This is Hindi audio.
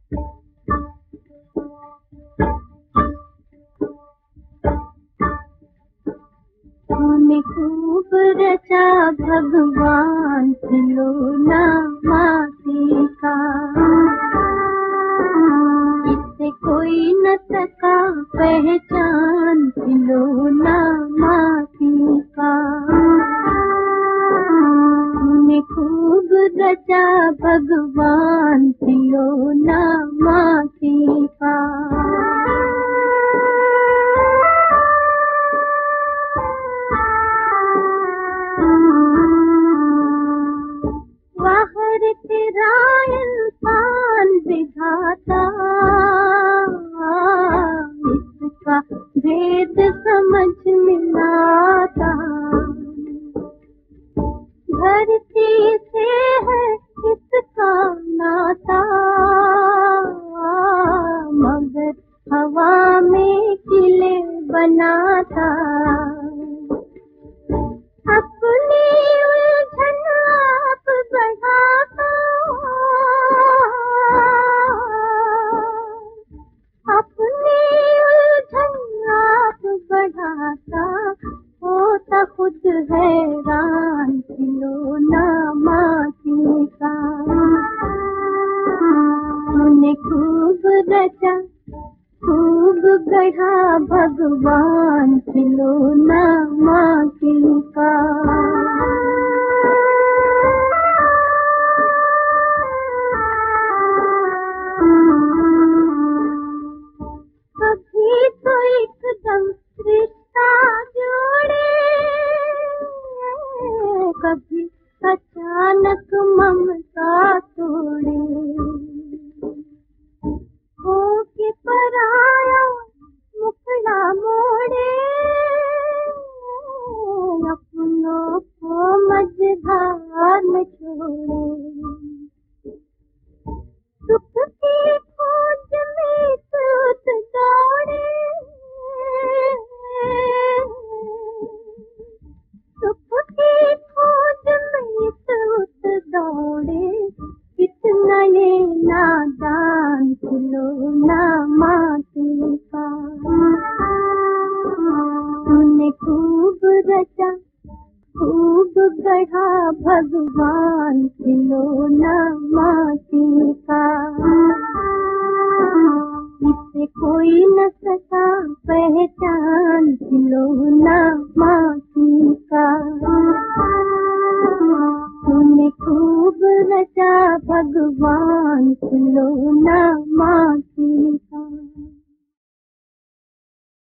तूने खूब रचा भगवान खिलौना माटी का, इससे कोई न सका पहचान खिलौना माटी का। तूने खूब रचा भगवान खिलौना माटी का। बाहर तेरा इंसान विधाता, इसका भेद समझ में आता। धरती से है इसका नाता, मगर हवा में किले बनाता। अपनी उलझन आप बढ़ाता, अपनी उलझन आप बढ़ाता। होता खुद हैरान खिलौना माटी का। तूने खूब रचा खूब गढ़ा भगवान खिलौना माटी का। कभी तो एकदम रिश्ता जोड़े, कभी अचानक ममता तोड़े। होके पराया मुखड़ा मोड़े, अपनों को मझधार में छोड़े। सुख की खोज में तूत दौड़े, सुख की खोज में तूत दौड़े। कितना ये नादान खिलौना माटी का। तूने खूब रचा खूब गढ़ा भगवान खिलौना माटी का। इससे कोई न सका पहचान खिलौना माटी का। तूने खूब रचा भगवान खिलौना माटी